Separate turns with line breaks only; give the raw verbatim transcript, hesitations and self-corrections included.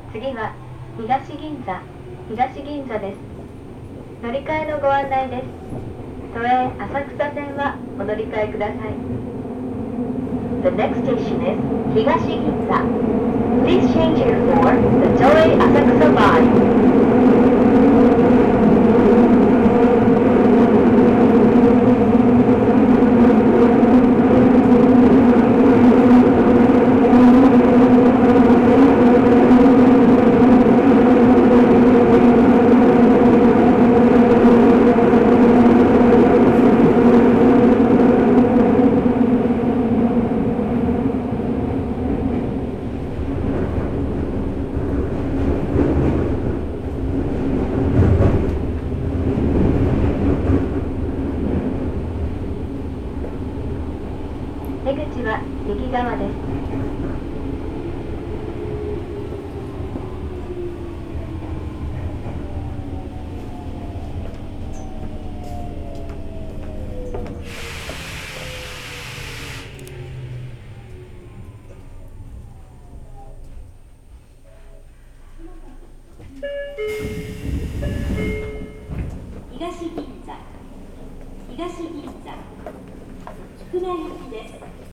次は東銀座、東銀座です。乗り換えのご案内です。都営浅草線はお乗り換えください。The next station is 東銀座。Please change here for the Toei Asakusa line. 出口は右側です。